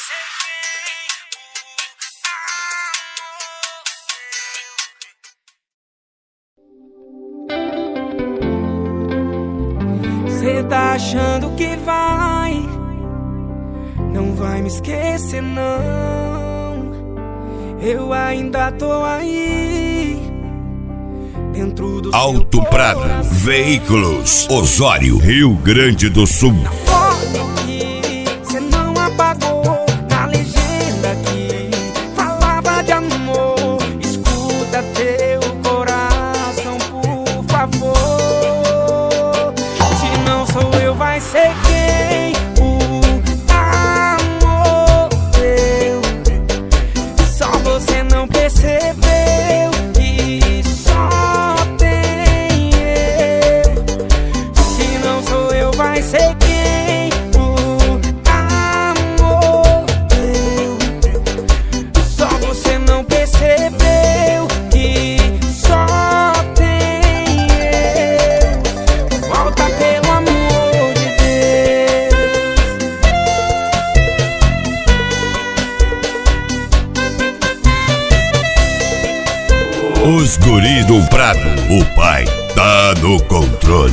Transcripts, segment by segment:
Cê tá achando que não vai me esquecer não. Eu ainda tô aí dentro do Alto Prado Veículos, Osório, Rio Grande do Sul. Na foto que cê não apagou, na legenda que falava de amor. Escuta teu coração, por favor. Se não sou eu, vai ser quem? O amor teu. Só você não percebeu que só tem eu. Se não sou eu, vai ser quem? O amor teu. Só você não percebeu que só tem eu. Volta pelo amor de Deus. Os guris do Prado, o pai tá no controle.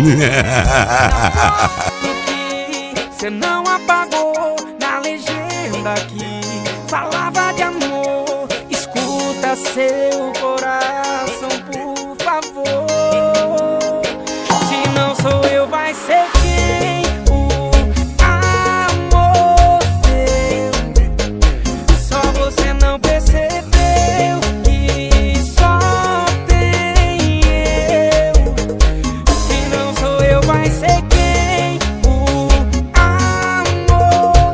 Cê não apagou na legenda que falava de amor. Escuta seu coração, por favor. Se não sou eu, vai ser quem? O amor teu. Só você não percebeu que só tem eu. Se não sou eu, vai ser quem? O amor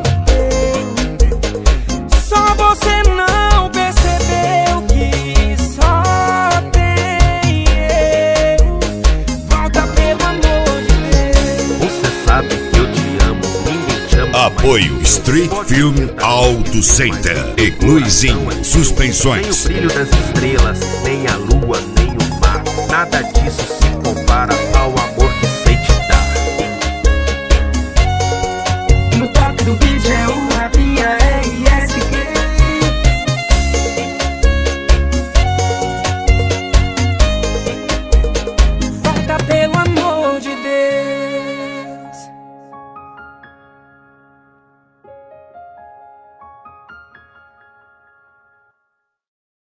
teu. Só você não percebeu que só tem eu. Volta pelo amor de Deus. Você sabe que eu te amo, ninguém te ama. Apoio Street Film Auto Center e Luizinho Suspensões. Nem o brilho das estrelas, nem a lua, nem o mar, nada disso